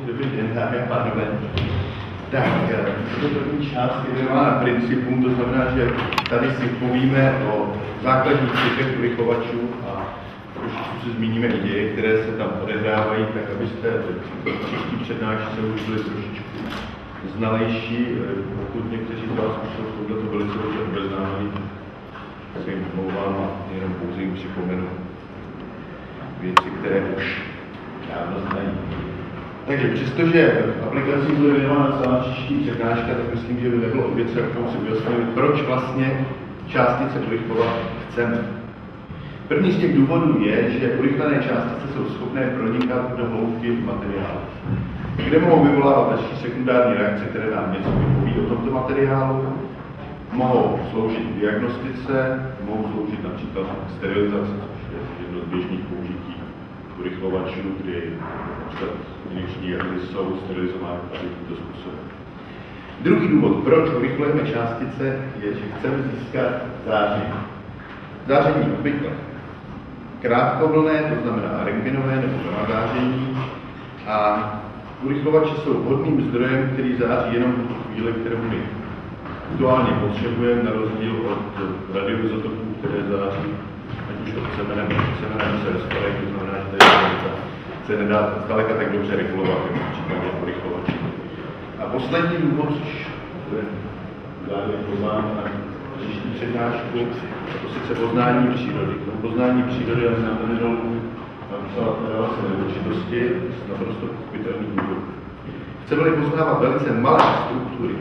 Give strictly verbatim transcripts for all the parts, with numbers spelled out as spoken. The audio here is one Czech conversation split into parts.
Dobrý den, dámy a pánové. Tak, toto první část je věnována principům, to znamená, že tady si povíme o základních typech urychlovačů a trošičku se zmíníme i děje, které se tam odehrávají, tak abyste v příští přednášce už byli trošičku znalejší. Pokud někteří z vás už jsou tohleto velice dobře obeznámení, se jim omlouvám a jenom pouze jim připomenu věci, které už dávno znají. Takže přestože aplikací bude věnována celá příští přednáška, tak myslím, že by nebylo od věci, jakou si ujasnili, proč vlastně částice urychlovat chceme. První z těch důvodů je, že urychlené částice jsou schopné pronikat do hloubky materiálu, kde mohou vyvolávat další sekundární reakce, které nám něco vypoví o tomto materiálu, mohou sloužit k diagnostice, mohou sloužit například k sterilizaci, což je jedno z běžných použití urychlovačů, kdy injekční jahly jsou sterilizovány tímto způsobem. Druhý důvod, proč urychlujeme částice, je, že chceme získat záření. Záření obvykle krátkovlnné, to znamená rentgenové nebo gamma záření, a urychlovače jsou vhodným zdrojem, který září jenom v tu chvíli, kterou my aktuálně potřebujeme, na rozdíl od radioizotopů, které září, ať už to chceme nebo chceme, nebo se rozpadají, to znamená, že tady se nedá zdaleka tak dobře regulovat, jako v případě urychlovače. A poslední důvod, což je zároveň pozván na příští přednášku, to sice poznání přírody. To poznání přírody, já jsem to nedal napsala relace neurčitosti z naprosto pochopitelných důvodů. Chceme-li poznávat velice malé struktury,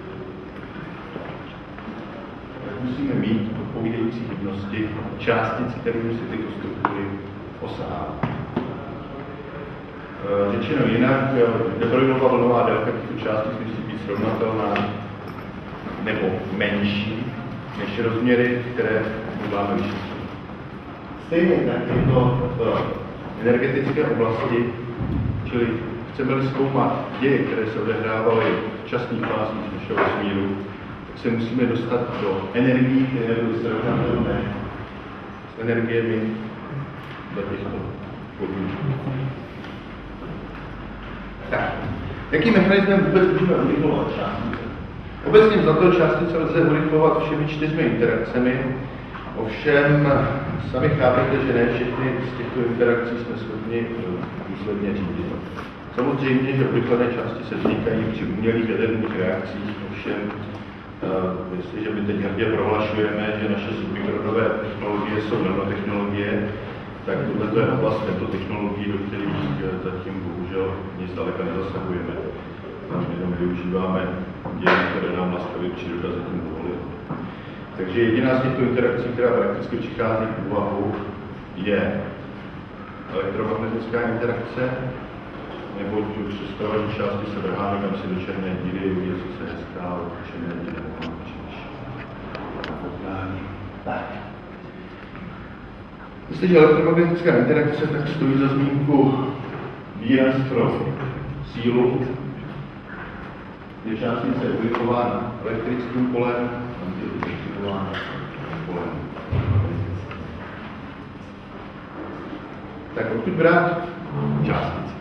tak musíme mít odpovídající hybnosti částic, kterými si tyto struktury osahávají. Řečeno jinak, neprojevovala vlnová délka těchto částic musí být srovnatelná nebo menší než rozměry, které máme vyšetřit. Stejně tak je to v energetické oblasti, čili chceme-li zkoumat děje, které se odehrávaly v časných fázích našeho vesmíru, tak se musíme dostat do energií, které byly srovnatelné s energiemi za těchto podmínek. Tak, jakým mechanismem vůbec můžeme urychlovat částice? Obecně za to částice lze urychlovat všemi čtyřmi interakcemi, ovšem sami chápete, že ne všechny z těchto interakcí jsme schopni důsledně řídit. Samozřejmě, že urychlené částice vznikají při umělých jaderných reakcích, ovšem uh, jestliže my teď hrdě prohlašujeme, že naše submikronové technologie jsou nanotechnologie, tak tohle je oblast této technologií, do kterých zatím bohužel nic zdaleka nezasahujeme. Tam jenom využíváme děje, které nám nastaví příroda zatím dovolí. Takže jediná z těchto interakcí, která prakticky přichází v úvahu, je elektromagnetická interakce, neboť přestávání části se vrháme kam si do černé díry, je sice hezká, ale černé díry nemám příliš na potkání. Tak. Jestliže elektromagnetická interakce, tak stojí za zmínku výraz pro sílu. Je částice urychlována elektrickým polem, antiurychlována polem. Tak odkud brát částice?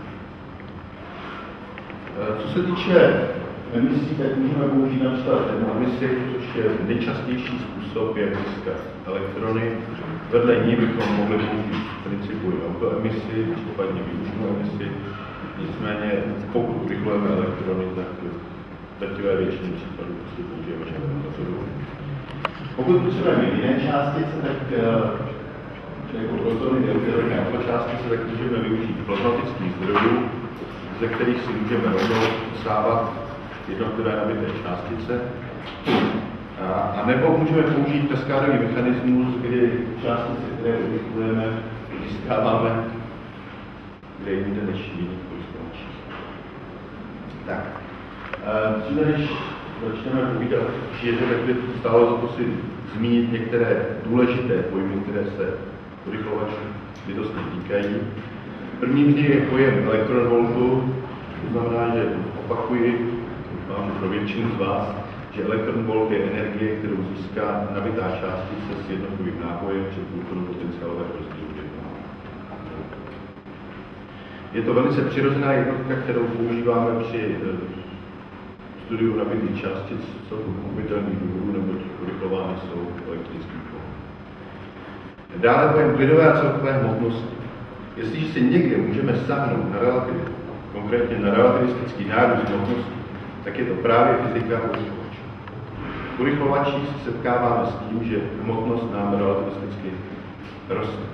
Co se týče emisí, tak můžeme použít například termoemisi, což je nejčastější způsob, jak získat elektrony. Vedle ní bychom mohli použít v principu i autoemisi, případně výbušnou emisi. Nicméně, pokud urychlujeme elektrony, tak v drtivé většině případů prostě použijeme žádnou metodu. Pokud potřebujeme jiné částice, tak jako protony, neutrony a částice, tak můžeme využít plazmatických zdrojů, ze kterých si můžeme rovnou posávat jednotlivé nabité částice. A, a nebo můžeme použít kaskádový mechanismus, kdy částice, které urychlujeme, získáváme kde jinde než jiných korespondčích. Tak, dříve než začneme povídat o šíře, tak by stálo za to si zmínit některé důležité pojmy, které se urychlovačů bytostně týkají. Prvním z nich je pojem elektronvoltu, to znamená, že opakuji, doufám pro většinu z vás, že elektronvolt je energie, kterou získá nabitá částice s jednotkovým nábojem před půlkonou potenciálového rozdílu. Je to velice přirozená jednotka, kterou používáme při studiu nabitých částic z celku pochopitelných důvodů, neboť urychlovány jsou elektrickým polem. Dále pojem klidové a celkové hmotnosti. Jestliže si někde můžeme sáhnout na relativitu, konkrétně na relativistický nárůst hmotnosti, tak je to právě fyzika urychlovačů. V urychlovačích se setkáváme s tím, že hmotnost nám relativisticky roste.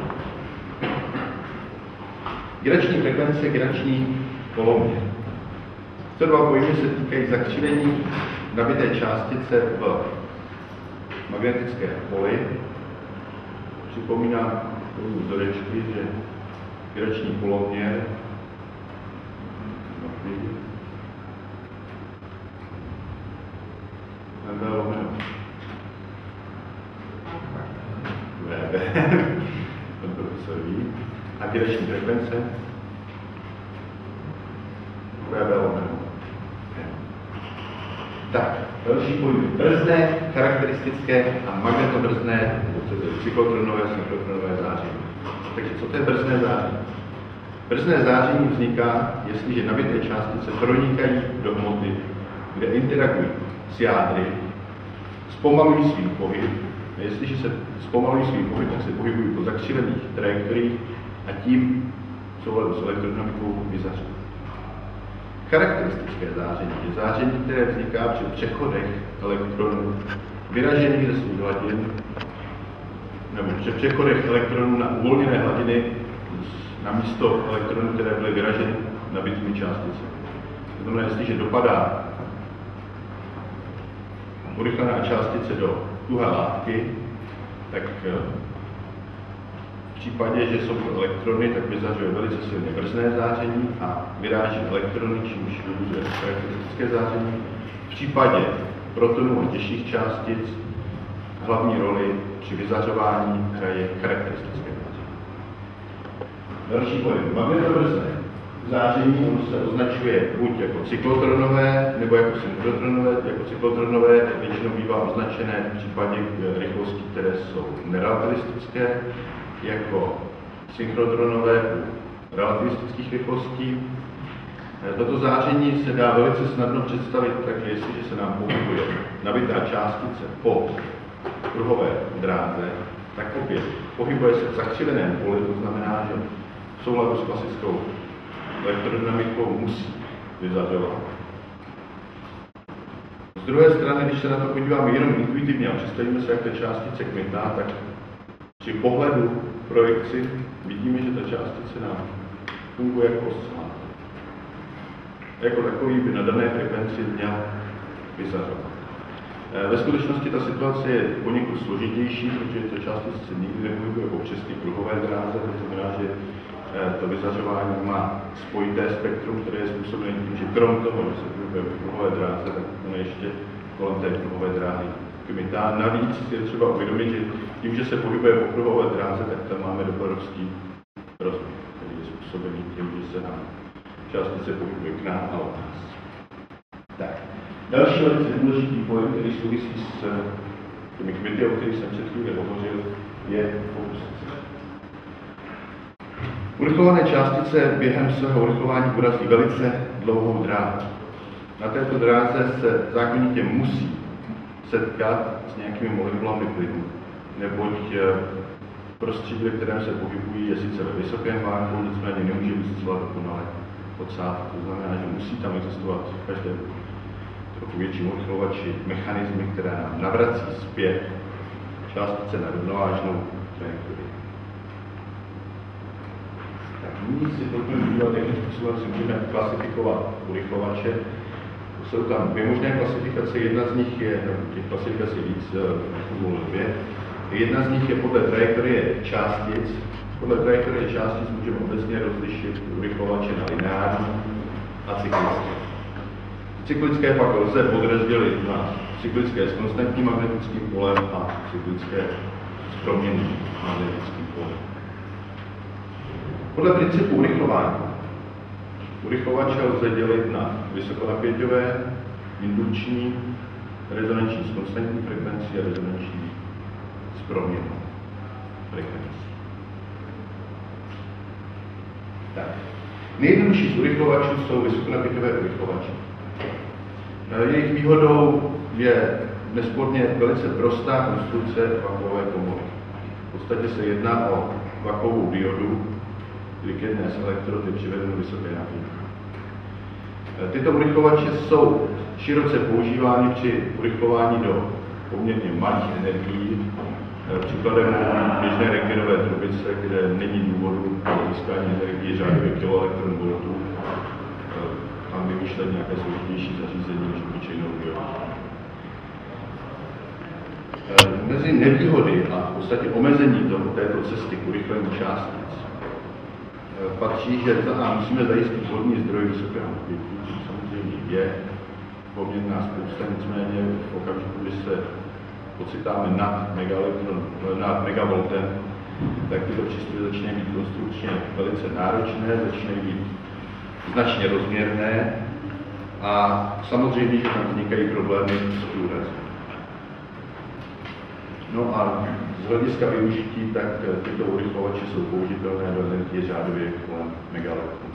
Girační frekvence, girační poloměr. Tyto dva pojmy se týkají zakřivení nabité částice v magnetické poli. Připomínám tomu vzorečky, že girační poloměr V lomeno V B, pan profesor ví, a girační frekvence V B lomeno. Tak, další pojmy. Brzdné, charakteristické a magnetobrzdné, cyklotronové, synchrotronové záření. Takže co to je brzdné záření? Brzdné záření vzniká, jestliže nabité částice pronikají do hmoty, kde interagují s jádry, zpomalují svůj pohyb, a jestliže se zpomalují svůj pohyb, tak se pohybují po zakřivených trajektoriích a tím v souladu s elektrodynamikou vyzařují. Charakteristické záření je záření, které vzniká při přechodech elektronů vyražených ze svých hladin, nebo při přechodech elektronů na uvolněné hladiny na místo elektronů, které byly vyraženy nabitými částicemi. To znamená, jestliže dopadá urychlená částice do tuhé látky, tak v případě, že jsou to elektrony, tak vyzařuje velice silně brzdné záření a vyráží elektrony, čímž vybuzuje charakteristické záření. V případě protonů a těžších částic hlavní roli při vyzařování hraje charakteristické záření. Další pojem. Magnetobrzdné záření ono se označuje buď jako cyklotronové, nebo jako synchrotronové. Jako cyklotronové většinou bývá označené v případě rychlostí, které jsou nerelativistické, jako synchrodronové u relativistických rychlostí. Toto záření se dá velice snadno představit, takže jestliže se nám pohybuje nabitá částice po kruhové dráze, tak opět pohybuje se v zakřiveném poli, to znamená, že v souladu s klasickou elektrodynamikou musí vyzařovat. Z druhé strany, když se na to podíváme jenom intuitivně a představíme se, jak ta částice kmitná, tak při pohledu projekci vidíme, že ta částice nám funguje jako oscilátor. Jako takový by na dané frekvenci měl vyzařovat. Ve skutečnosti ta situace je poněkud složitější, protože ta částice se nikdy nepohybuje po přesně kruhové dráze, to znamená, že to vyzařování má spojité spektrum, které je způsobené tím, že krom toho, že se pohybuje po kruhové dráze, tak ono ještě kolem té kruhové dráhy kmitá. Navíc je třeba uvědomit, že tím, že se pohybuje po kruhové dráze, tak tam máme dopadovský rozměr, který je způsobený tím, že se nám částice pohybuje k nám a od nás. Tak. Další velice důležitý pojem, který souvisí s těmi kmity, o kterých jsem před chvíli hovořil, je fokusace. Urychlované částice během svého urychlování urazí velice dlouhou dráhu. Na této dráze se zákonitě musí setkat s nějakými molekulami plynu, neboť prostředí, ve kterém se pohybují, je sice ve vysokém váku, nicméně nemůže být zcela dokonale odsávky. To znamená, že musí tam existovat v každém trochu větším urychlovači mechanismy, které nám navrací zpět částice na rovnovážnou trajektorii. Tak nyní si pojďme dívat, jakým způsobem si můžeme klasifikovat urychlovače. Jsou tam dvě možné klasifikace, jedna z nich je, těch klasifikací víc, dvě. Jedna z nich je podle trajektorie částic. Podle trajektorie částic můžeme obecně rozlišit urychlovače na lineární a cyklické. Cyklické pak lze podrozdělit na cyklické s konstantním magnetickým polem a cyklické s proměnným magnetickým polem. Podle principu urychlování urychlovače lze dělit na vysokonapěťové, indukční, rezonanční s konstantní frekvencí a rezonanční s proměnnou frekvencí. Tak. Nejjednodušší z urychlovačů jsou vysokonapěťové urychlovače. Jejich výhodou je nesporně velice prostá konstrukce vakové komory. V podstatě se jedná o vakovou diodu, kdy k jedné z elektrod je přivedeno vysoké napětí. Tyto urychlovače jsou široce používány při urychlování do poměrně malých energií. Příkladem běžné rentgenové trubice, kde není důvodu pro získání energie řádově kiloelektronvoltů, tam vymýšlet nějaké složitější zařízení než obyčejnou diodu. Mezi nevýhody a v podstatě omezení toho, této cesty k urychlení částic patří, že a musíme zajistit vodní zdroj vysokého napětí, což samozřejmě je poměrná spousta, nicméně v okamžiku, kdy se pocitáme nad, nad megavoltem, tak tyto přístroje začínají být konstrukčně velice náročné, začínají být značně rozměrné a samozřejmě, že tam vznikají problémy s průrazem. No a z hlediska využití, tak tyto urychlovače jsou použitelné do energie řádově kolem megalektronů.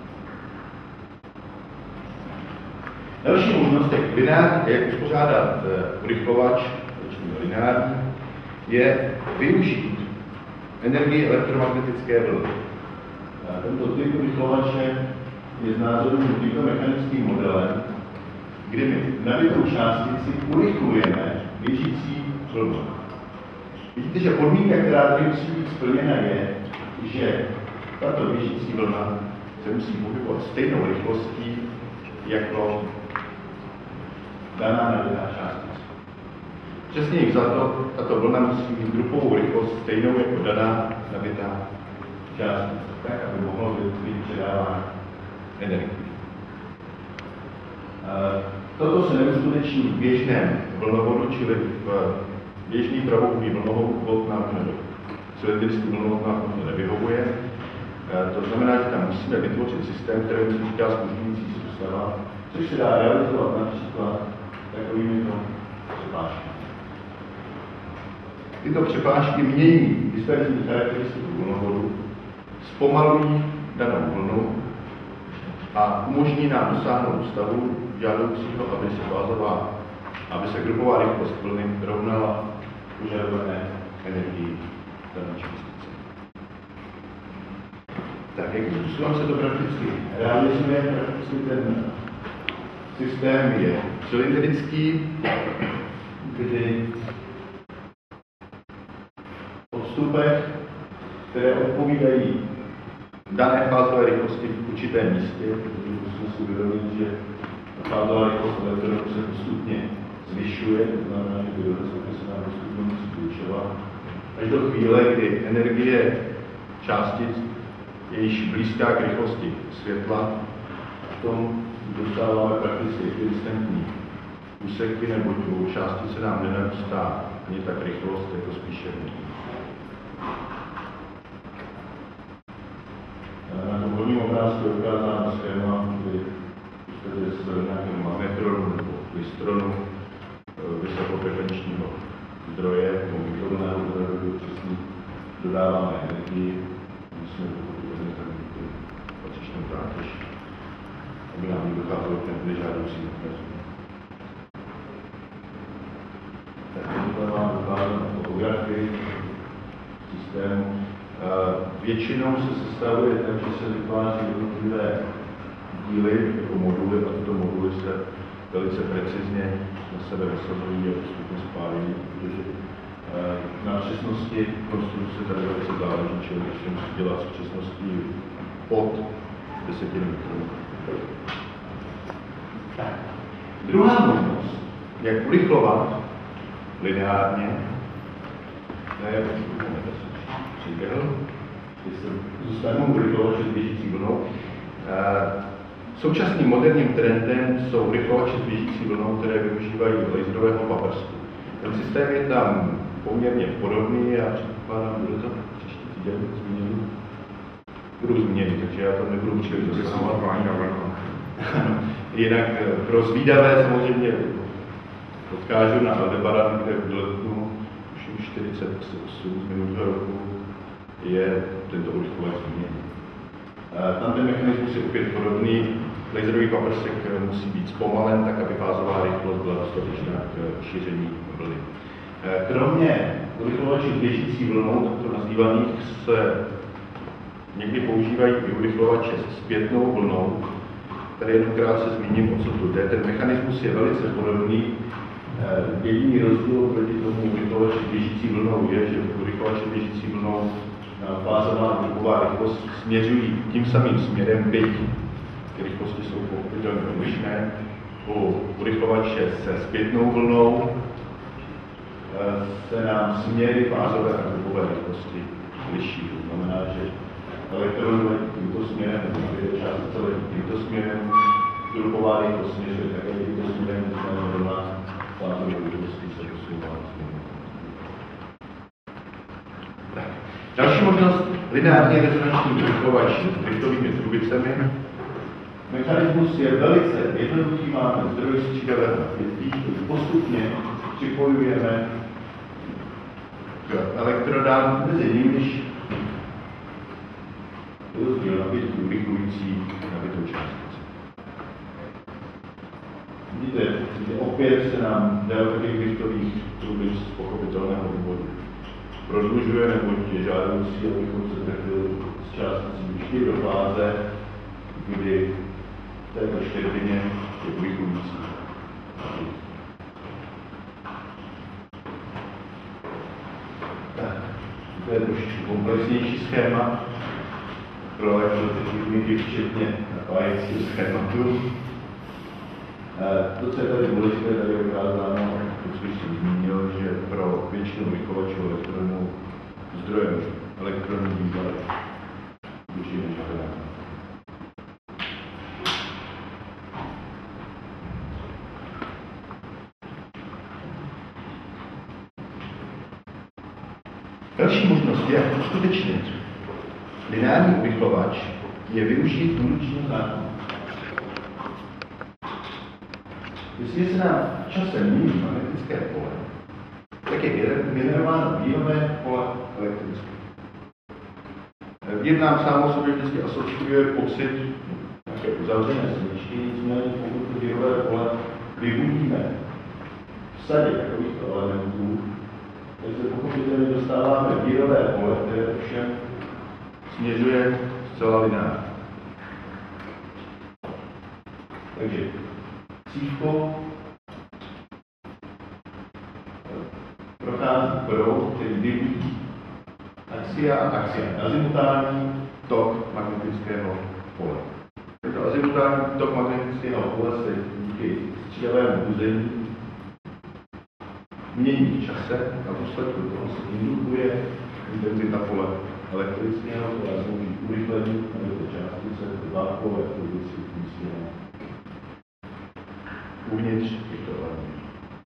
Další možnost, jak, lineár, jak uspořádat urychlovač, lineární, je využít energii elektromagnetické vlny. Tento typ urychlovače je znázorněn tímto mechanickým modelem, kdy my nabitou částici urychlujeme běžící vlnu. Vidíte, že podmínka, která tady musí být splněna, je, že tato běžící vlna se musí pohybovat stejnou rychlostí jako daná nabitá částica. Přesně za to, tato vlna musí mít grupovou rychlost stejnou jako daná nabitá částica, tak, aby mohlo být předáváno energii. Toto se neuskuteční v běžném vlnovodu, čili v běžný pravoúhlý vlnovod nám cylindrický vlnovod nám nevyhovuje. To znamená, že tam musíme vytvořit systém, který se říká zkušující soustava, což se dá realizovat například takovými přepážky. Tyto přepážky mění disperzní charakteristiku vlnovodu, zpomalují danou vlnu a umožní nám dosáhnout stavu žádoucího, aby se fázová, aby se grupová rychlost vlny rovnala požadované energii dané částice. Tak, jakým způsobem se to prakticky realizuje? Prakticky ten systém je cylindrický, kdy odstupech, které odpovídají dané fázové rychlosti v určitém místě, protože musíme si uvědomit, že fázová rychlost elektronu se postupně zvyšuje, to znamená, že vyroste se nám postupně musí zvyšovat. Až do chvíle, kdy energie částic je již blízká k rychlosti světla, v tom dostáváme prakticky ekvidistentní úseky, neboť u částice nám nenarůstá ani tak rychlost, jako spíše energie. Na tom horním obrázku je ukázáno schéma, kdy z nějakého magnetronu nebo lystronu vysokofrekvenčního zdroje nebo mikrovlnného zdroje, kdy přesně dodáváme energii, musíme pochopitelně ten patřičnou zátěž, aby nám nedocházelo k těm nežádoucím odrazům. Tak to vám ukázat na fotografii systému. Většinou se sestavuje tak, že se vytváří jednotlivé díly jako moduly a tyto moduly se velice precizně na sebe vysazují a postupně spávají, protože na přesnosti konstrukce tady velice záleží, čili se musí dělat s přesností pod desetinu mikronů. Druhá možnost, jak urychlovat lineárně, ne, přiběhl, zůstanu urychlovače s běžící vlnou. Současným moderním trendem jsou urychlovače s běžící vlnou, které využívají laserového paprsku. Ten systém je tam poměrně podobný a předpokládám, bude to příští týden změněný. Budu změněný, takže já to nebudu příliš zasahovat. Jinak pro zvídavé samozřejmě odkážu na Aldebaran, kde v letnu už čtyřicet osm minulého roku je tento urychlovač změněný. Tam ten mechanismus mechanismus je opět podobný. Laserový paprsek musí být zpomalen, tak aby fázová rychlost byla dostatečná k šíření vlny. Kromě urychlovačů běžící vlnou, takto nazývaných, se někdy používají i urychlovače s zpětnou vlnou. Tady jenom krátce zmíním, o co tu jde. Ten mechanismus je velice podobný. Jediný rozdíl proti tomu urychlovači běžící vlnou je, že urychlovače běžící vlnou fázová hluková rychlost směřují tím samým směrem, byť ty rychlosti jsou pochopitelně odlišné. U urychlovače se zpětnou vlnou se nám směry fázové a hlukové rychlosti liší. To znamená, že elektron letí tímto směrem, nebo částice letí tímto směrem, hluková rychlost směřuje také tímto směrem, nicméně vlna fázové rychlosti se posouvá směrem. Další možnost lineárně rezonanční urychlovač s driftovými trubicemi. Mechanismus je velice jednoduchý, máme zdroj střídavého napětí, který postupně připojujeme k elektrodám, mezi nimiž rozdíl napětí urychlující nabitou částici. Vidíte, že opět se nám délka těch driftových trubic z pochopitelného důvodu prodlužuje, neboť je žádoucí, abychom se trefili s částicí ještě do fáze, kdy této štěrbině je urychlující. To je trošičku komplexnější schéma pro elektrotechniky, včetně napájecího schématu. To, co je tady důležité, tady je ukázáno, to, co jsem zmínil, že pro většinu urychlovačů elektronů zdrojem elektronů bývají větší než hledání. Další možnost, jak uskutečnit lineární urychlovač, je využít indukčního zákona. Jestli se nám v čase mění magnetické pole, tak je generováno výrové pole elektrické. Vír nám sám o sobě vždycky asociuje pocit nějaké uzavřené smyčky, nicméně pokud to výrové pole vybudíme v sadě takovýchto elementů, tak se pochopitelně dostáváme výrové pole, které ovšem směřuje zcela lineárně. Takže cívko prochází proud, který vybudí axia a axia. Azimutální tok magnetického pole. Tento azimutální tok magnetického pole se díky střídavému buzení mění v čase a v důsledku toho se indukuje intenzita pole elektrického, která slouží k urychlení nabité částice dvávkové trubici umístěné uvnitř těchto elementů.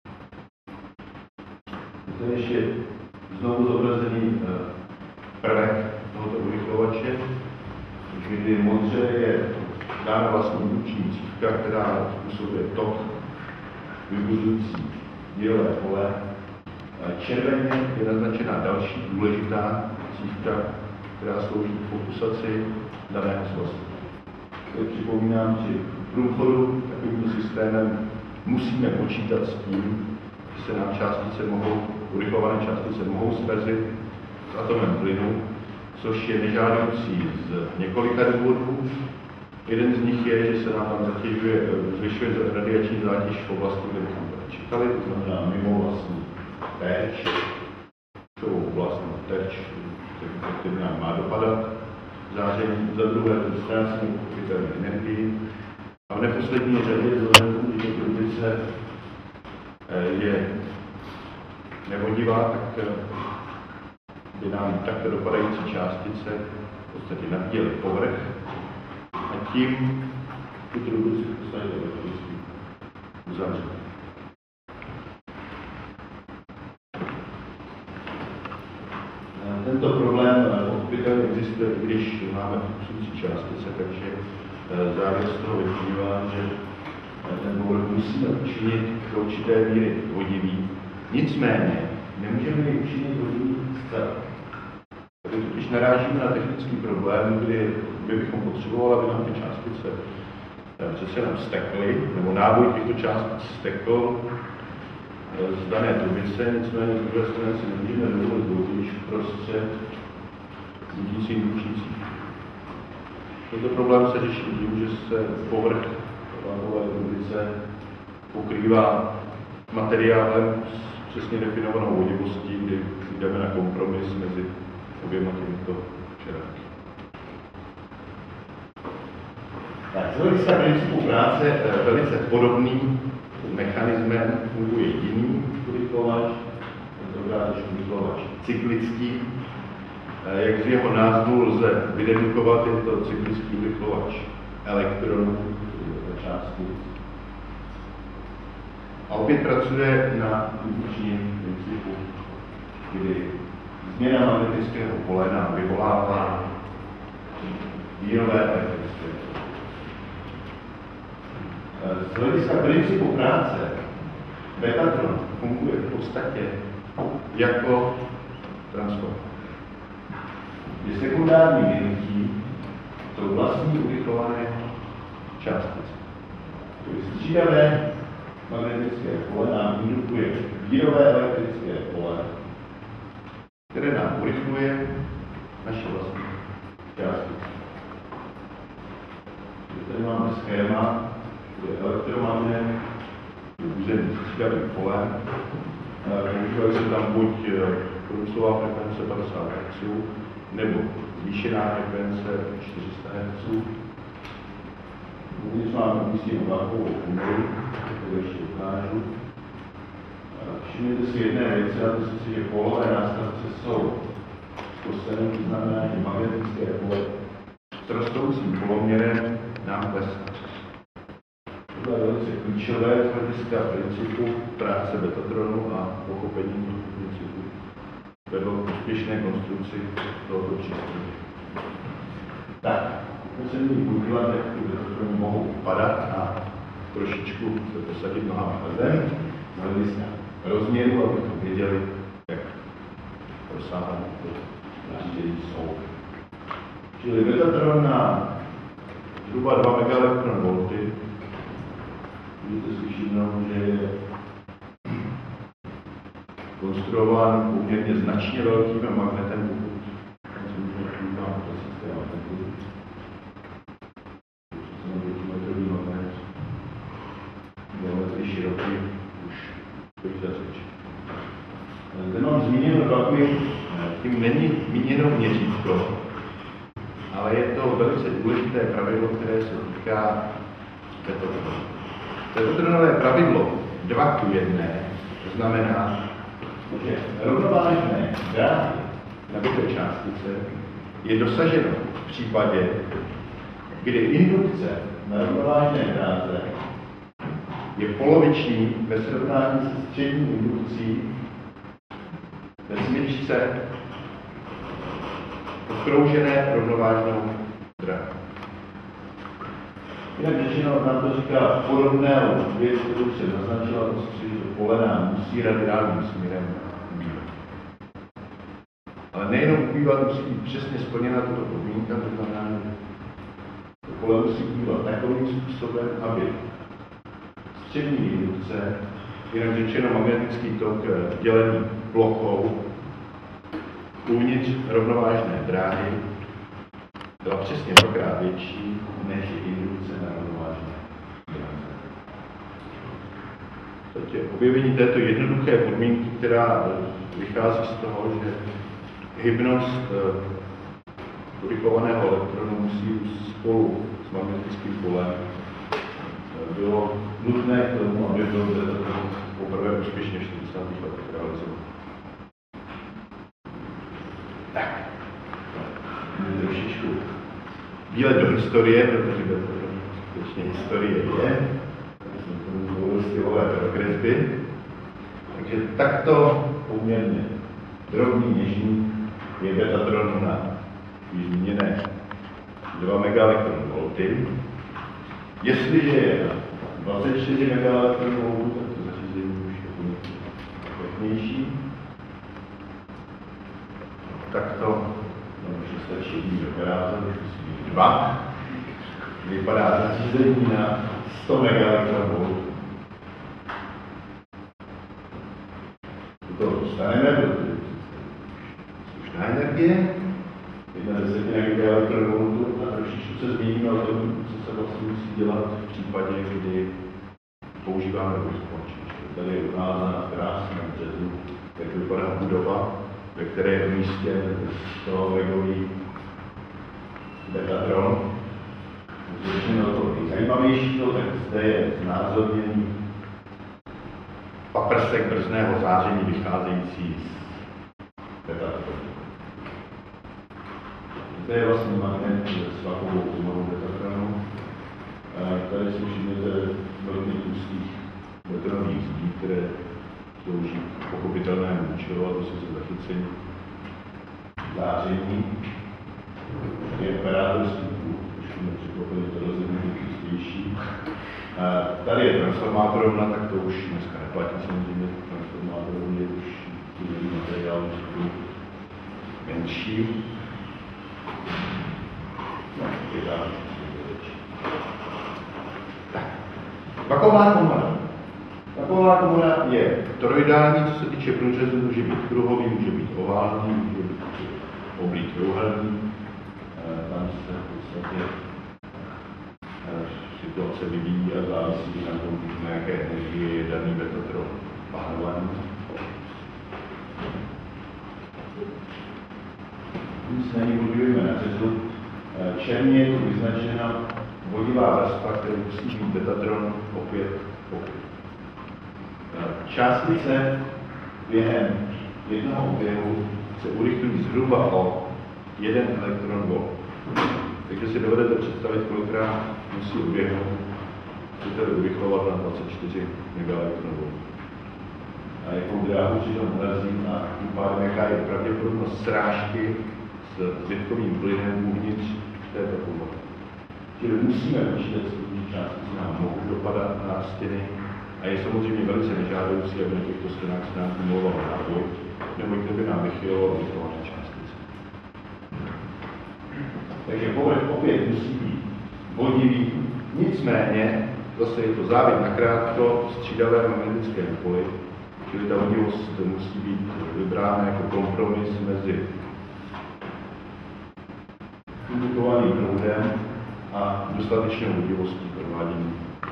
To je ještě znovu zobrazený prvek tohoto urychlovače, kdy modře je dána vlastní indukční cívka, která způsobuje tok vybuzující výrové pole. Červeně je naznačená další důležitá cívka, která slouží k fokusaci daného svazu. Připomínám, že v průchodu takovýmto systémem musíme počítat s tím, že se nám částice mohou, urychlované částice mohou svezit s atomem plynu, což je nežádoucí z několika důvodů. Jeden z nich je, že se nám tam zatěžuje, zvyšuje radiační zátěž v oblasti, kde bychom to čekali, to znamená mimo vlastní terč, takovou vlastní terč, který nám má dopadat záření. Za druhé, to ztrácíme pochopitelné energii. A v neposlední řadě, vzhledem, když to trubice je nevodivá, tak by nám takto dopadající částice v podstatě nabíjely povrch a tím tu trubici v podstatě elektricky uzavřeli. Tento problém pochopitelně existuje, i když máme fokusující částice, takže závěr z toho vyplývá, že ten povrch musíme učinit do určité míry vodivý. Nicméně nemůžeme ji učinit vodivý zcela. Tady totiž narážíme na technický problém, kdy my bychom potřebovali, aby nám ty částice přece jenom stekly, nebo náboj těchto částic stekl z dané trubice, nicméně z druhé strany si nemůžeme dovolit bouřič prostřed budící indukčnící. Tento problém se řeší tím, že se povrch láhové trubice pokrývá materiálem s přesně definovanou vodivostí, kdy jdeme na kompromis mezi oběma těmito čeránky. Tak, z hlediska principu práce velice podobný mechanismem funguje jiný urychlovač, tentokrát urychlovač cyklický. Jak z jeho názvu lze vydedukovat, je to cyklický urychlovač elektronů, částic. A opět pracuje na indukčním principu, kdy změna magnetického pole nám vyvolává vírové elektrické pole. Z hlediska principu práce betatron funguje v podstatě jako transformator. Je sekundární vynutí jsou vlastní urychlované částice. To je střídavé magnetické pole nám indukuje vírové elektrické pole, které nám urychluje naše vlastní částice. Tady máme schéma, kde elektromagnet je území střídavým polem. Používají se tam buď průmyslová frekvence padesát hertzů, nebo zvýšená frekvence čtyři sta hertzů. Když máme umístěnou vákovou komoru, kterou ještě ukážu. Všimněte si jedné věci, a to sice, že polové nástavce jsou zkosené, to znamená, že magnetické pole s rostoucím poloměrem nám klesá. To je velice klíčové z hlediska principu práce betatronu a pochopení tohoto principu vedlo k úspěšné konstrukci tohoto přístroje. Tak, pokud se nyní podívat, jak ty betatrony mohou padat a trošičku se posadit nohama na zem, z hlediska rozměru, abychom věděli, jak rozsáhlé to zařízení jsou. Čili betatron na zhruba dva megaelektronvolty. Můžete si všimnout, že je konstruován poměrně značně velkým magnetem, pokud se můžeme používat klasické magnety. Metrový magnet, geometrii široký, už to jde řeč. Zde mám zmíněno takový, tím není míněno měřítko, ale je to velice důležité pravidlo, které se týká betatronu. Betatronové pravidlo dva ku jedné znamená, že rovnovážné dráhy nabité částice je dosaženo v případě, kdy indukce na rovnovážné dráze je poloviční ve srovnání se střední indukcí ve smyčce okroužené rovnovážnou dráhu. Jinak řečeno, nám to říká podobnou věc, kterou se naznačila, to si, že pole nám musí radiálním směrem ubývat. Ale nejenom ubývat, musí být přesně splněna tato podmínka, to znamená, že to pole musí ubývat takovým způsobem, aby střední indukce, jinak řečeno magnetický tok dělený plochou uvnitř rovnovážné dráhy, byla přesně dvakrát větší než indukce na rovnovážné dráze. Objevení této jednoduché podmínky, která vychází z toho, že hybnost urychlovaného elektronu musí spolu s magnetickým polem, bylo nutné k tomu, aby byl betatron poprvé úspěšně v čtyřicátých letech realizován. Tak, trošičku výlet do historie, protože betatron skutečně historie je. Stylové progresby. Takže takto poměrně drobný něžný je betatron na již zmíněné dva megaelektronvolty. Jestliže je dvacet čtyři megaelektronvoltů, tak to zařízení už je poněkud pěknější. Takto stačí jediný operátor, musí být dva. Vypadá zařízení na sto megaelektronvoltů. To dostaneme, protože slušná energie, jedna desetina gigaelektronvoltů a trošičku se zmíníme o tom, co se vlastně musí dělat v případě, kdy používáme rozpočet. Tady je ukázána krásná březu, jak vypadá budova, ve které je umístěn sto megový Betatron. Zvětšeno to nejzajímavějšího, tak zde je znázorněný paprsek brzného záření vycházející z Betatronu. Zde je vlastně magnet s vakovou komorou Betatronu. Tady si všimněte velmi tlustých betonových zdí, které slouží k pochopitelnému účelu, a to se za zachycení záření. Je operátorský půl, trošku nepřekvapili, to rozhodně čistější. Tady je transformátorovna, tak to už dneska neplatí samozřejmě, transformátorovny je už jiný materiál, už jsou menší. No, je tam tak. Vaková komora. Vaková komora je toroidální, co se týče průřezu, může být kruhový, může být oválný, může být oblík trojúhelný. Tam se v podstatě situace vyvíjí a závisí na tom, na jaké energie je daný Betatron pánovaný. Nic není, podívejme na řezu. Černě je tu vyznačena vodivá vrstva, kterou musí být Betatron opět pokryt. Částice během jednoho oběhu se urychlují zhruba o jeden elektron volt. Takže si dovedete představit, kolikrát musí uběhnout, chcete urychlovat na dvacet čtyři megaelektronvoltů. A jakou dráhu přitom urazím a tím pádem, jaká je pravděpodobnost srážky s zbytkovým plynem uvnitř této komory. Čili musíme počítat s tím, že částice nám mohou dopadat na stěny a je samozřejmě velice nežádoucí, aby na těchto stěnách se nám kumuloval náboj, nebo kdyby nám vychylilo vychylované částice. Takže povrch opět musí být vodivý, nicméně zase je to závěr nakrátko v střídavém magnetickém poli, čili ta vodivost musí být vybrána jako kompromis mezi indukovaným proudem a dostatečnou vodivostí provádění.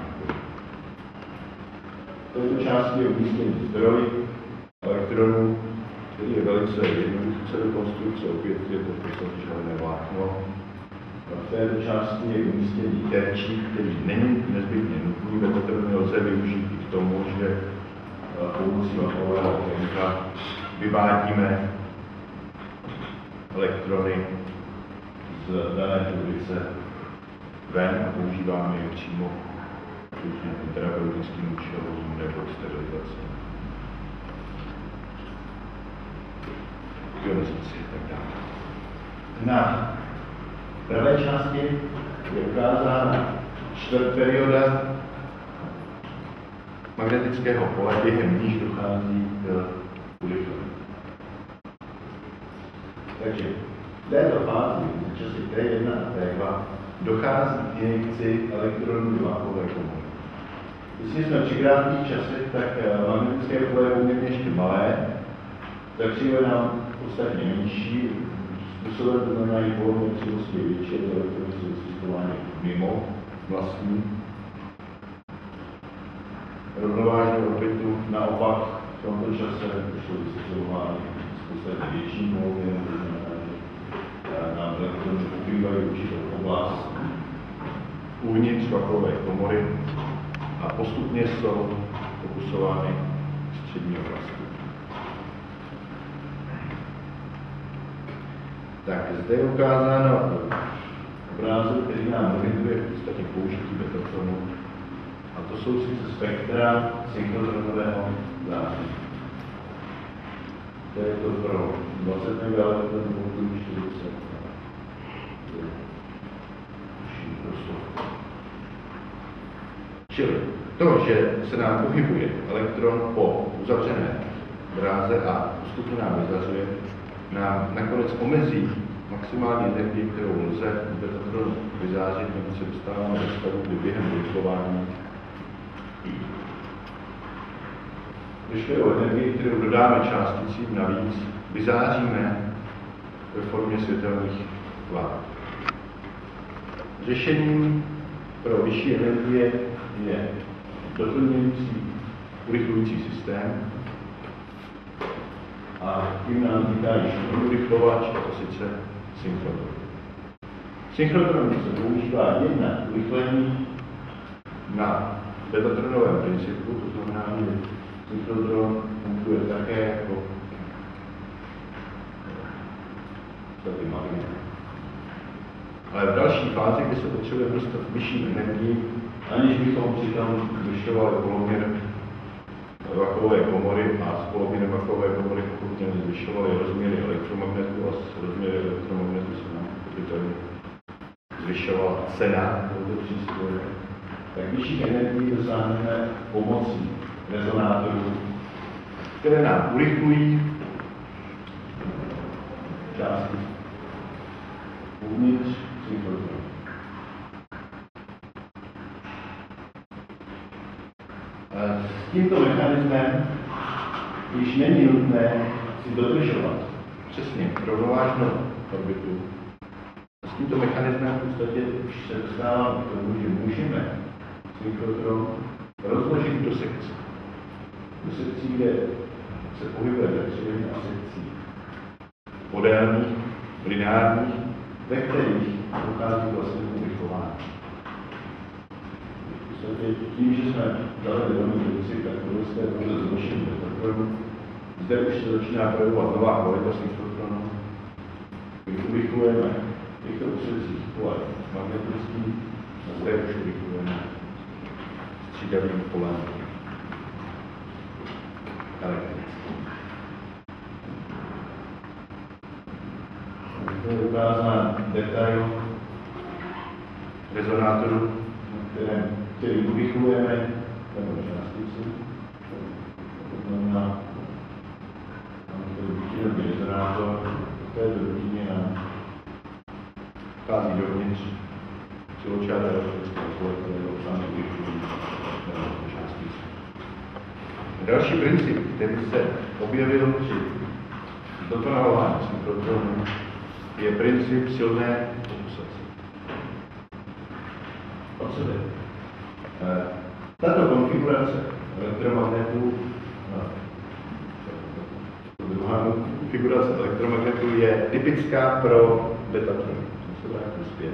V této části je umístěný zdroj elektronů, který je velice jednoduchý do konstrukce, opět je to v podstatě žádné vlákno. V této části je umístěný terčík, který není nezbytně nutný, Betatrony lze využít i k tomu, že pomocí vakového okénka vyvádíme elektrony z dané trubice ven a používáme je přímo k terapeutickým účelům nebo sterilizaci. Ionizaci a tak dále. Na pravé části je ukázána čtvrtperioda magnetického pole, během níž dochází k urychlení. Takže v této fázi, v čase T jedna a T dva, dochází k injekci elektronů do vákové komory. Když jsme při krátkých časech, tak magnetické pole je poměrně ještě malé, tak přijde nám podstatně menší, způsobem to znamená, že polovně přivosti je větší, ale elektrony jsou vysvětlovány mimo vlastní rovnovážnou orbitu. Naopak v tomto čase jsou vysvětlovány s podstatně větším polovněm, to znamená, že nám elektrony pokrývají určitou oblast uvnitř vakové komory a postupně jsou fokusovány v střední oblasti. Tak zde je ukázáno obrázek, který nám limituje v podstatě použití Betatronu. A to jsou sice spektra synchrotronového záření. To je to pro dvacet megaelektronvoltů, čtyřicet. Čili to, že se nám pohybuje elektron po uzavřené dráze a postupně nám vyzařuje, nám nakonec omezí maximální energii, kterou lze v betatronu vyzářit, nebo se dostáváme do stavu, kdy během urychlování veškerou energii, kterou dodáme částicím navíc, vyzáříme ve formě světelných kvát. Řešením pro vyšší energie je doplňující, urychlující systém a tím nám vzniká již urychlovač, a to sice synchrotron. Synchrotron se používá jen na urychlení na betatronovém principu, to znamená, že synchrotron funguje také jako takový magnet. Ale v další fázi, kdy se potřebuje dostat vyšší energii, aniž bychom přitom zvyšovali poloměr vakové komory a s poloměrem vakové komory pokud zvyšovali rozměry elektromagnetu a s rozměry elektromagnetu se nám pochopitelně zvyšovala cena tohoto přístroje, tak vyšší energii dosáhneme pomocí rezonátorů, které nám urychlují části uvnitř synchrotronu. S tímto mechanismem již není nutné si dodržovat přesně rovnovážnou orbitu. S tímto mechanismem v podstatě už se dostáváme k tomu, že můžeme synchrotron rozložit do sekcí. Do sekcí, kde se pohybuje zakřivení a sekcí podélných, lineárních, ve kterých dochází vlastně k urychlování. Tím, že jsme dali vědomí princip, tak tohle jste pouze zložení betatronu. Zde už se začíná projevovat nová kvalita synchrotronu, kdy urychlujeme v těchto úsecích pole magnetický a zde už urychlujeme střídavým polem elektrickým. To je ukázán detail rezonátoru, kterém který urychlujeme nebo částici. To znamená, máme tady butínový rezonátor, v této rutině nám vchází dovnitř celočáté elektrické pole, které sami urychlují částici. Další princip, který se objevil při dotonalování synchrotronu, je princip silné fokusace. O co jde? Tato konfigurace elektromagnetu, druhá konfigurace elektromagnetu je typická pro betatron. Jsem se vrátil zpět.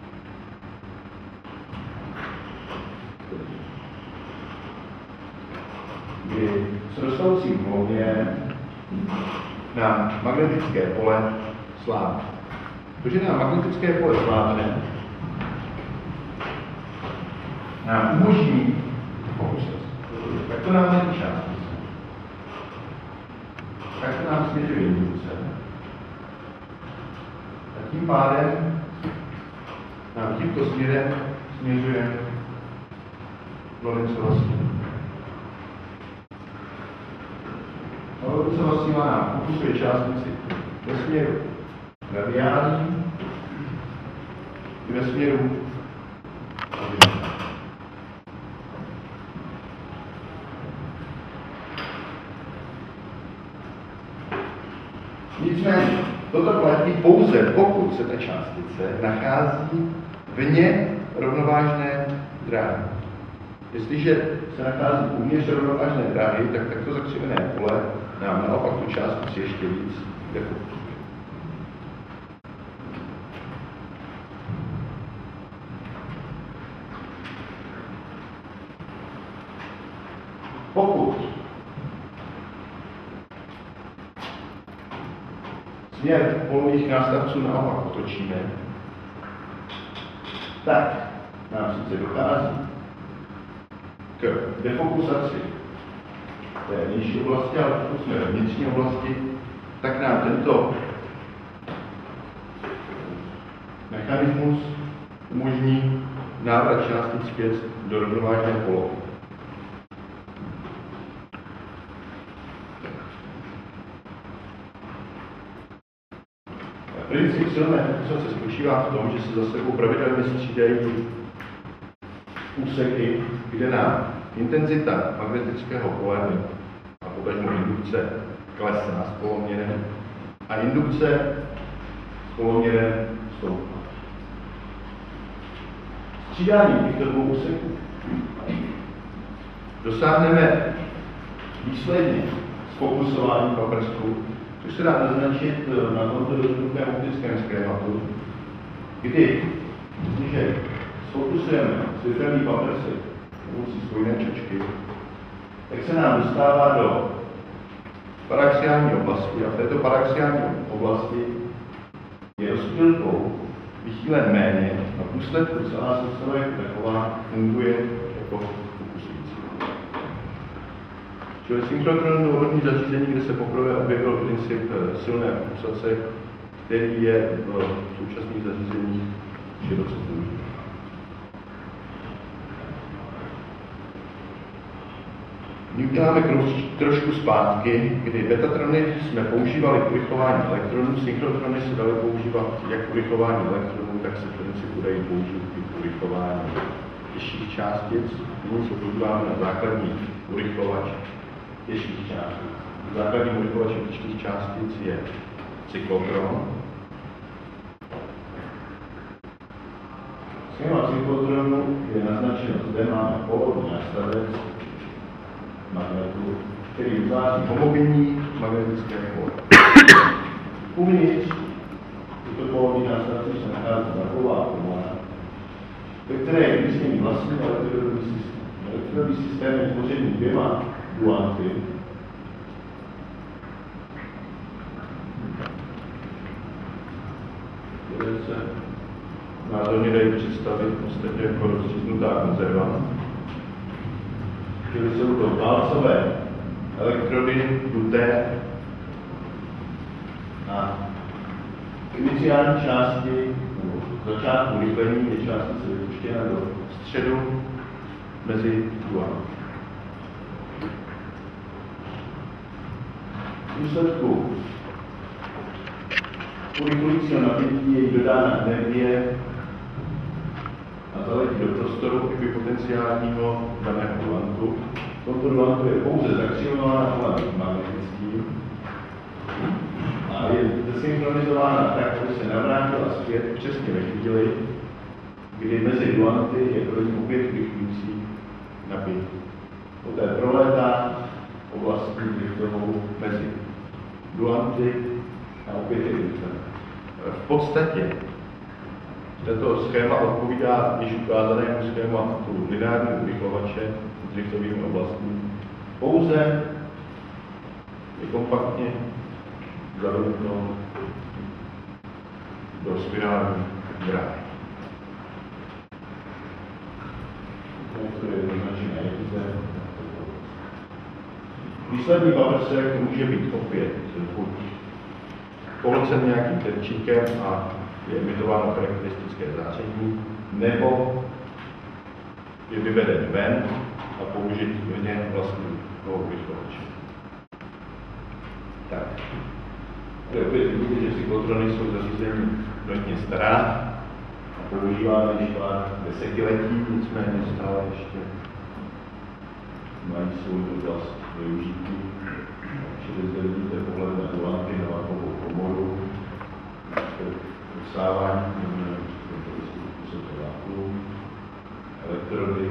Kdy s rostoucím volně nám magnetické pole slábne. Protože nám magnetické pole slábne, nám umožní fokusat. Tak to nám není částice. Tak to nám směřuje indukce. A tím pádem nám tímto směrem směřuje Lorenzova síla. Lorenzova síla nám fokusuje částici ve směru radiální i ve směru ordinální. Nicméně, toto platí pouze, pokud se ta částice nachází vně rovnovážné dráhy. Jestliže se nachází uvnitř rovnovážné dráhy, tak takto zakřivené pole nám naopak tu částici ještě víc defokusuje. Pokud směr polových nástavců naopak otočíme, tak nám sice dochází k defokusaci té nižší oblasti, ale pokud jsme ve vnitřní oblasti, tak nám tento mechanismus umožní návrat částic zpět do rovnovážné polohy. Princip silné fokusace spočívá v tom, že se za sebou pravidelně střídají úseky, kde nám intenzita magnetického pole a potažmo indukce klesá s poloměrem a indukce s poloměrem stoupá. Střídání těchto dvou úseků dosáhneme výsledně zfokusování paprsku, což se dá naznačit na tomto dostupném optickém schématu, kdy, když zfokusujeme světelný paprsek pomocí spojné čočky, tak se nám dostává do paraxiální oblasti a v této paraxiální oblasti je rozptylkou vychýlen méně a v důsledku celá soustava jako taková funguje jako fokusující. Čili synchrotron dohodný zařízení, kde se poprvé objevil princip silné fokusace, který je v současných zařízeních široce používán. Uděláme trošku zpátky, kdy betatrony jsme používali k urychlování elektronů, synchrotrony se daly používat jak k urychlování elektronů, tak se v principu dají použít i k urychlování těžších částic. Nyní se podíváme na základní urychlovač těžkých částic. Základním urychlovačem těžkých částic je cyklotron. Schéma cyklotronu je naznačeno, zde máme polovní nastavec magnetu, který vytváří homogenní magnetické pole. Uvnitř tuto polovní nastavce se nachází taková komora, ve které je umístěný vlastní elektrodový systém. Elektrodový systém je tvořený dvěma duanty, které se názorně dají představit ostatně jako rozříznutá konzerva. Čili jsou to válcové elektrody duté na iniciální části, nebo začátku rychlení je částice vypuštěna do středu mezi duanty. V důsledku urychlujícího napětí je jí dodána energie a zaletí do prostoru ekvipotenciálního daného duantu. V tomto duantu je pouze zakřilována polem magnetickým a je desynchronizována tak, aby se navrátila zpět přesně ve chvíli, kdy mezi duanty je pro ní opět urychlující napětí. Poté prolétá oblastní driftovou mezi duanty a opět je urychlená. V podstatě tento schéma odpovídá již ukázanému schématu lineárního urychlovače s driftovými oblastmi. Pouze je kompaktně zavedeno do spirální dráhy. To je označené výsledný paprsek může být opět buď pohlcen nějakým terčíkem a je emitováno charakteristické záření, nebo je vyveden ven a použit v něm vlastní urychlovače. Tak. Tady opět vidíte, že cyklotrony jsou zařízení notně stará a používáme již pár desetiletí, nicméně stále ještě mají svou oblast využití. Čili zde vidíte pohled na duanty, na vakovou komoru, vsávání elektrody,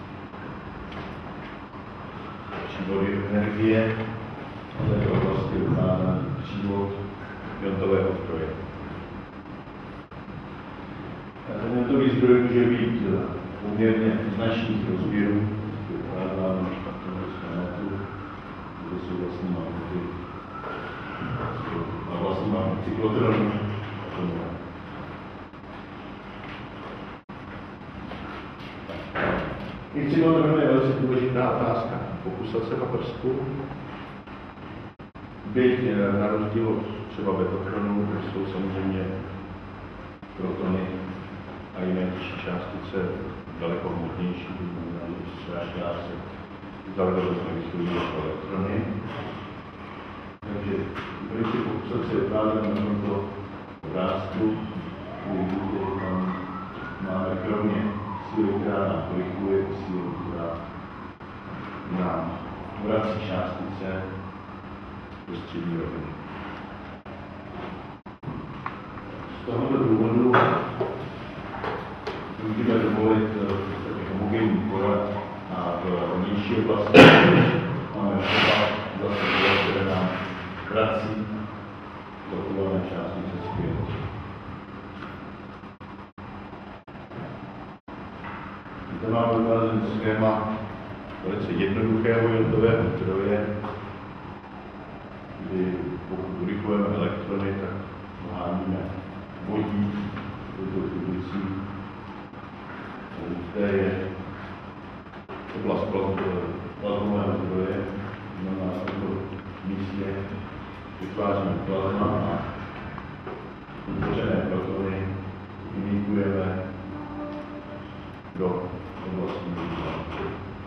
přívody energie, a v této oblasti je ukázán přívod iontového zdroje. Ten iontový zdroj může být poměrně značných rozměrů, ukázán na špatnou schématu, kde jsou vlastní magnety, a vlastní magnety cyklotronu. I cyklotronu je velice důležitá otázka fokusace paprsku. Byť na rozdíl od třeba betatronů, kde jsou samozřejmě protony a jiné těžší částice daleko hmotnější, než dá se daleko vystupují elektrony. Takže princip fokusace je právě na tomto obrázku, kdy tam máme kromě síly, která nám koriguje, sílu, která nám vrací částice do střední roviny. Z tohoto důvodu můžeme dovolit homogenní pole a v nižší oblasti máme třeba zase pole, které nám vrací do uvolné částice zpět. Zde máme ukázané schéma velice jednoduchého ionového zdroje, kdy pokud urychlujeme elektrony, tak poháníme vodík do chybějící. Zde je oblast plazmového zdroje, na nás v tomto místě vytváříme plazma a vytvořené protony imitujeme do oblasti vodíku.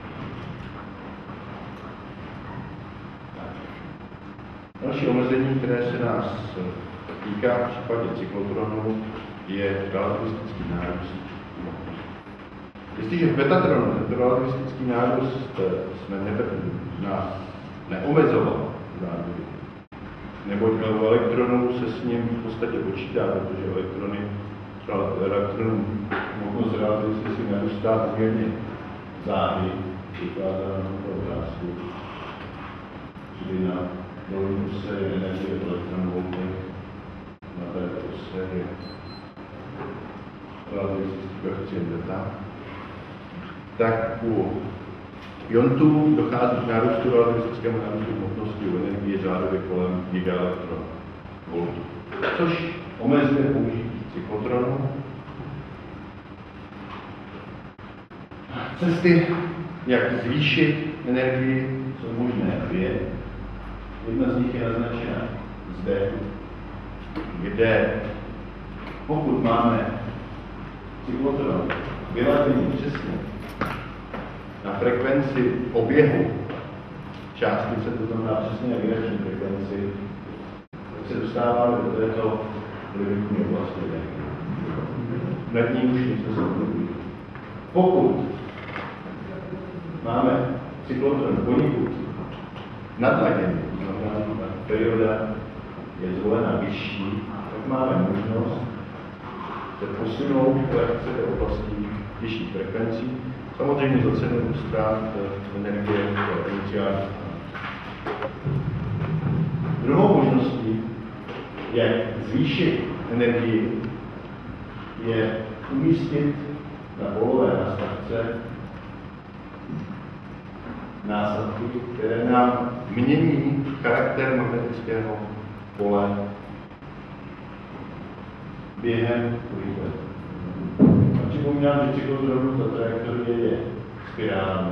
Další omezení, které se nás týká v případě cyklotronu, je relativistický nárůst. Jestliže v betatronu tento relativistický nárůst jsme nebe, nás neomezoval, neboť u elektronů se s ním v podstatě počítá, protože elektrony, elektronů možnost relativisticky narůstá poměrně záhy, vykládá na tomto obrázku, čili na dolní ose je energie elektronů, na této ose je relativistický koeficient beta. Tak u iontů dochází k nárůstu relativistickému nárůstu hmotnosti u energie řádově kolem gigaelektronvoltů, což omezuje použití cyklotronu. Cesty, jak zvýšit energii, jsou možné dvě. Jedna z nich je naznačena zde, kde pokud máme cyklotron vyladěný přesně na frekvenci oběhu částice, to znamená přesně na vibrační frekvenci, tak se dostáváme do této limitní oblasti. Nad ní už nic se nebude. Pokud máme cyklotron poněkud nadladěný, to znamená, že ta perioda je zvolena vyšší, tak máme možnost se posunout lehce do oblasti vyšších frekvencí, samozřejmě za cenu ztrát energie iniciální. Druhou možností, jak zvýšit energii, je umístit na polové nástavce násadky, které nám mění charakter magnetického pole během urychlení. A připomínám, že cyklotron ta trajektorie je spirální.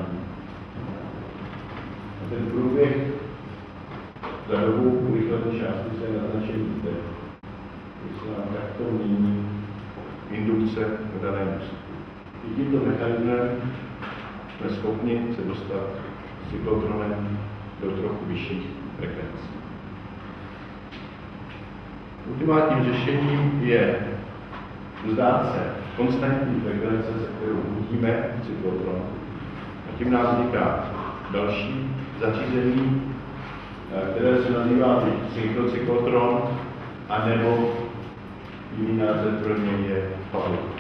A ten průběh za dobu urychlení částice je naznačený zde. Když se nám takto mění indukce v daném úseku. I tímto mechanismem jsme schopni se dostat s cyklotronem do trochu vyšších frekvencí. Ultimátním řešením je vzdát se konstantní frekvence, se kterou budíme cyklotron. A tím nás vzniká další zařízení, které se nazývá synchrocyklotron, anebo jiný název pro něj je fazotron.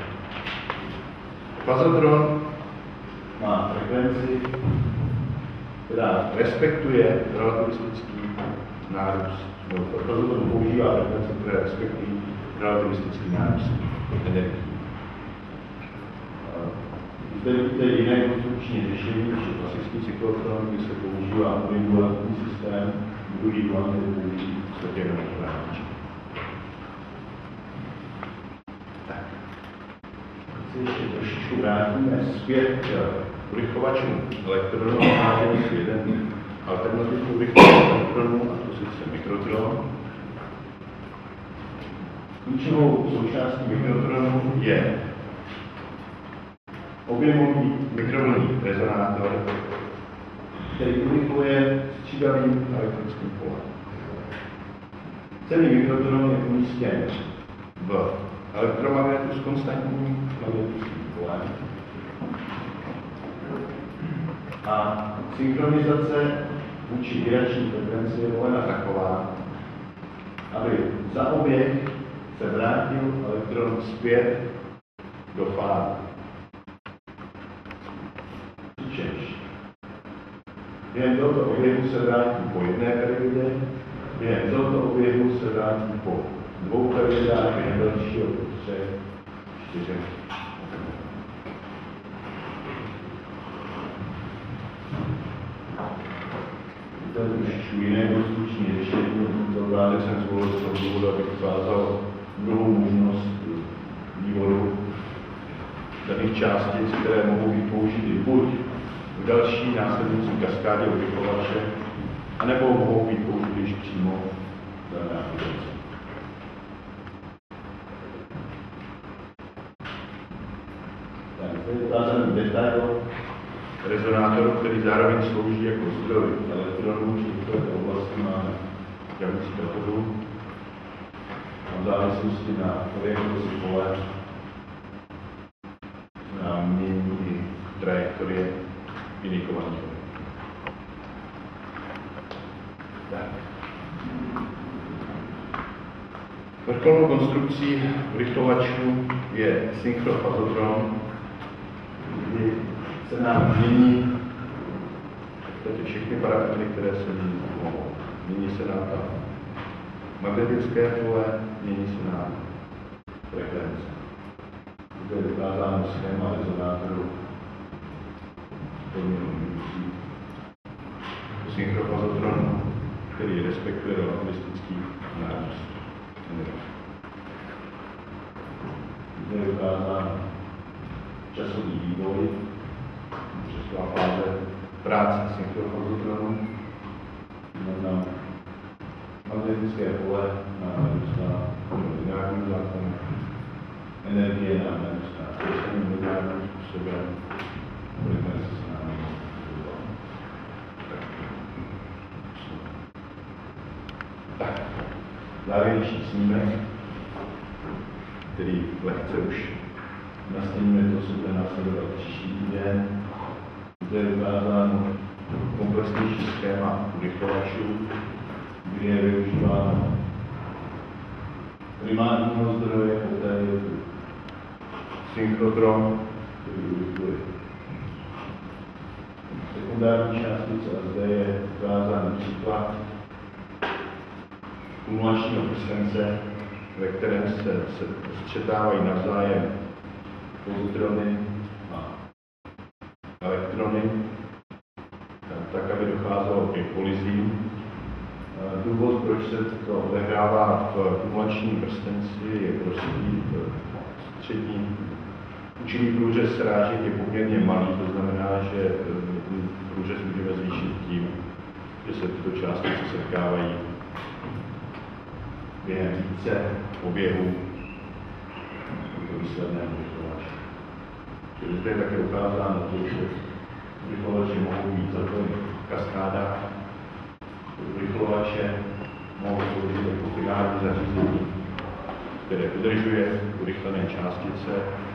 Fazotron má frekvenci, která respektuje relativistický nárůst. Fazotron používá frekvence, které respektují relativistický nárůst energií. Zde vidíte jiné konstrukční řešení, než je klasický cyklotron, kdy se používá modulární systém, druhý plán je použít světěného hráče. Tak. Teď se ještě trošičku vrátíme zpět k urychlovačům elektronů, nážený si jeden alternativní urychlovač elektronů, a to sice mikrotron. Klíčovou součástí mikrotronu je objemový mikrovlnný rezonátor, který urychluje střídavým elektrickým polem. Celý mikrotron je umístěn v elektromagnetu s konstantním magnetickým polem. A synchronizace vůči irační frekvenci je volena taková, aby za oběh se vrátil elektron zpět do fáze. Přičemž během tohoto oběhu se vrátí po jedné periodě, během tohoto oběhu se vrátí po dvou periodách, během dalšího po třech, čtyřech. To je trošičku jiné konstrukční řešení. To právě jsem zvolil z toho důvodu, abych ukázal druhou možnost vývodu daných částic, které mohou být použity buď v další následující kaskádě odvychovače, anebo mohou být použity již přímo v dané aplikaci. Tak, to je ukázaný detail rezonátoru, který zároveň slouží jako zdroj elektronů, čili v této oblasti máme ďavící katodu. V závislosti na orientaci pole na mění trajektorie indikovaných. Vrcholnou konstrukcí urychlovačů je synchropazotron, kdy se nám mění všechny parametry, které se mění. Mění se nám tam magnetické pole, mění se nám frekvence. To je dokázáno schéma rezonátoru synchropazotronu, který respektuje relativistický nárůst energie. To je dokázáno časový vývoj, přesná fáze práce synchropazotronu, znamená magnetické pole na narůstá lineárním zákonem, energie nám narůstá stejným lineárním způsobem, frekvence se nám narůstá. Tak, závěrečný snímek, který lehce už nastíníme to, co bude následovat příští týden. Zde je ukázáno komplexnější schéma urychlovačů, kdy je využíváno primárního zdroje, poté je tu synchrotron, který urychluje sekundární částice, a zde je ukázán příklad kumulačního prstence, ve kterém se, se střetávají navzájem pozitrony a elektrony, tak, aby docházelo ke kolizím. Důvod, proč se to odehrává v kumulačním prstenci, je prostý. Střední účinný průřez srážek je poměrně malý, to znamená, že ten průřez můžeme zvýšit tím, že se tyto částice setkávají během více oběhů výsledného urychlovače. Čili zde je také ukázáno to, že urychlovače mohou být zapojeny v kaskádách, urychlovače mohou sloužit jako finální zařízení, které udržuje urychlené částice